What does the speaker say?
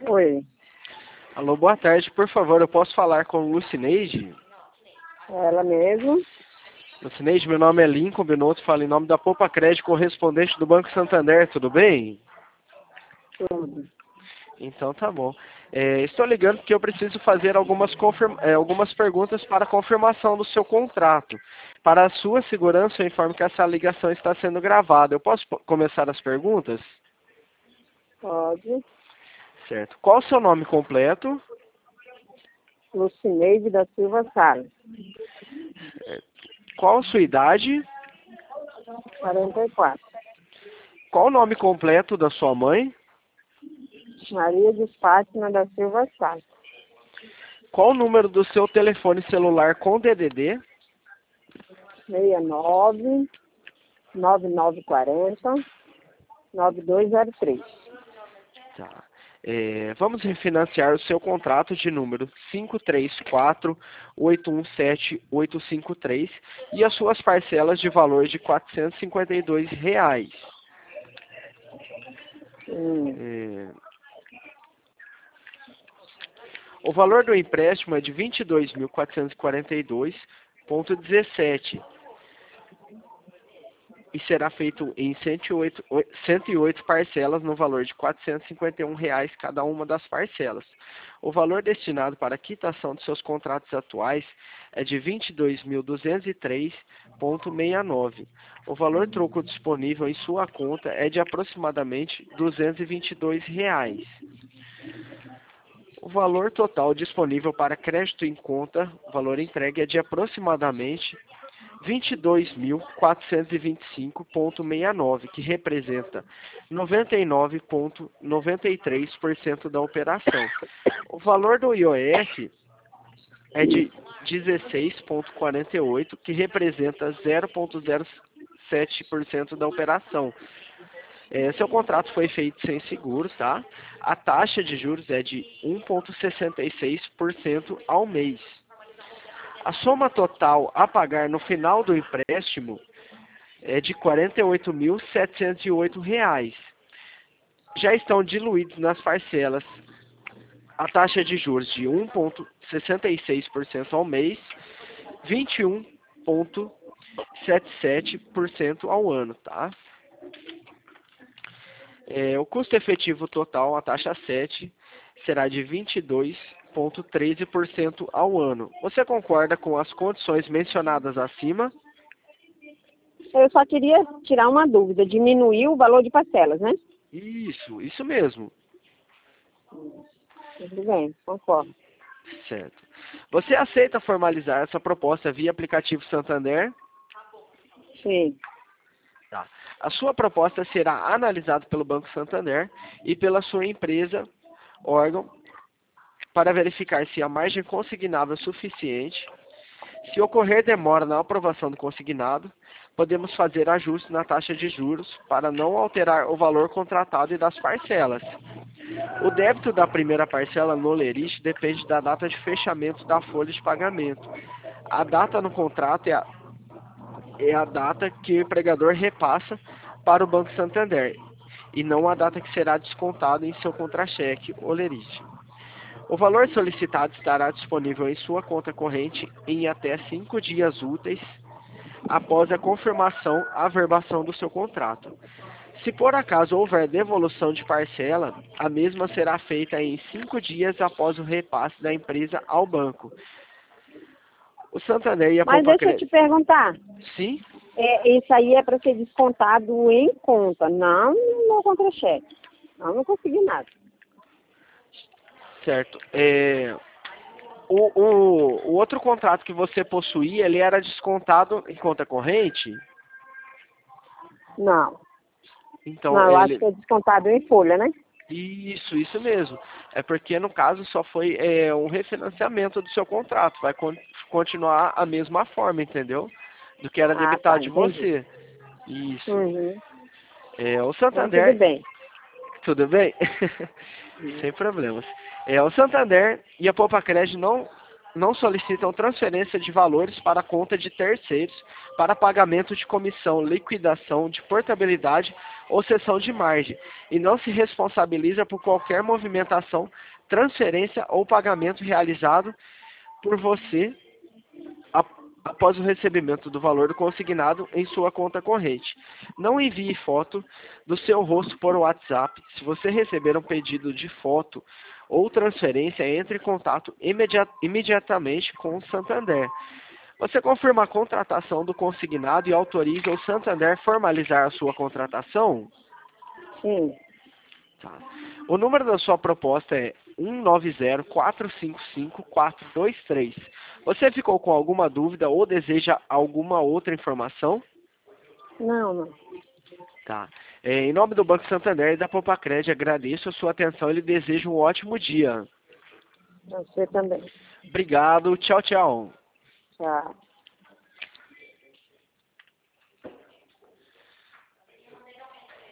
Oi, Alô, boa tarde. Por favor, eu posso falar com Lucineide? ela mesmo. Lucineide, meu nome é Lincoln Binotto, falo em nome da Poupa Crédito, correspondente do Banco Santander, tudo bem? Tudo. Então tá bom. Estou ligando porque eu preciso fazer algumas perguntas para a confirmação do seu contrato. Para a sua segurança, eu informo que essa ligação está sendo gravada. Eu posso começar as perguntas? Pode. Certo. Qual o seu nome completo? Lucineide da Silva Salles, Qual a sua idade? 44. Qual o nome completo da sua mãe? Maria de Fátima da Silva Salles. Qual o número do seu telefone celular com DDD? 69 9940 9203. Tá. Vamos refinanciar o seu contrato de número 534-817-853 e as suas parcelas de valor de R$ 452. É, o valor do empréstimo é de 22.442,17 e será feito em 108 parcelas no valor de R$ 451 cada uma das parcelas. O valor destinado para a quitação de seus contratos atuais é de R$ 22.203,69. O valor troco disponível em sua conta é de aproximadamente R$ 222. O valor total disponível para crédito em conta, o valor entregue é de aproximadamente 22.425,69, que representa 99,93% da operação. O valor do IOF é de 16,48, que representa 0,07% da operação. Seu contrato foi feito sem seguros, tá? A taxa de juros é de 1,66% ao mês. A soma total a pagar no final do empréstimo é de R$ 48.708. Já estão diluídos nas parcelas a taxa de juros de 1,66% ao mês, 21,77% ao ano, tá? O custo efetivo total, a taxa 7, será de 22,13% ao ano. Você concorda com as condições mencionadas acima? Eu só queria tirar uma dúvida. Diminuir o valor de parcelas, né? Isso mesmo. Tudo bem, concordo. Certo. Você aceita formalizar essa proposta via aplicativo Santander? Sim. Tá. A sua proposta será analisada pelo Banco Santander e pela sua empresa, órgão, para verificar se a margem consignável é suficiente. Se ocorrer demora na aprovação do consignado, podemos fazer ajustes na taxa de juros para não alterar o valor contratado e das parcelas. O débito da primeira parcela no lerite depende da data de fechamento da folha de pagamento. A data no contrato é a data que o empregador repassa para o Banco Santander e não a data que será descontado em seu contra-cheque ou lerite. O valor solicitado estará disponível em sua conta corrente em até 5 dias úteis após a confirmação, averbação do seu contrato. Se por acaso houver devolução de parcela, a mesma será feita em 5 dias após o repasse da empresa ao banco. O Santander e a Mas Poupa deixa eu te perguntar. Sim? Isso aí é para ser descontado em conta, não no contra-cheque. Não consegui nada. Certo. O outro contrato que você possuía, ele era descontado em conta corrente? Não. Então, Não, eu acho que é descontado em folha, né? Isso mesmo. É porque, no caso, só foi um refinanciamento do seu contrato. Vai continuar a mesma forma, entendeu? Do que era Ah, debitado tá, de entendi. você. Isso. Uhum. O Então, tudo Santander... bem. Tudo bem? Sem problemas. O Santander e a Poupa Crédito não solicitam transferência de valores para a conta de terceiros para pagamento de comissão, liquidação, de portabilidade ou cessão de margem e não se responsabiliza por qualquer movimentação, transferência ou pagamento realizado por você após o recebimento do valor consignado em sua conta corrente. Não envie foto do seu rosto por WhatsApp. Se você receber um pedido de foto ou transferência, entre em contato imediatamente com o Santander. Você confirma a contratação do consignado e autoriza o Santander a formalizar a sua contratação? Sim. Tá. O número da sua proposta é 190-455-423. Você ficou com alguma dúvida ou deseja alguma outra informação? Não, não. Tá. Em nome do Banco Santander e da Popacred, agradeço a sua atenção e lhe desejo um ótimo dia. Você também. Obrigado. Tchau, tchau. Tchau.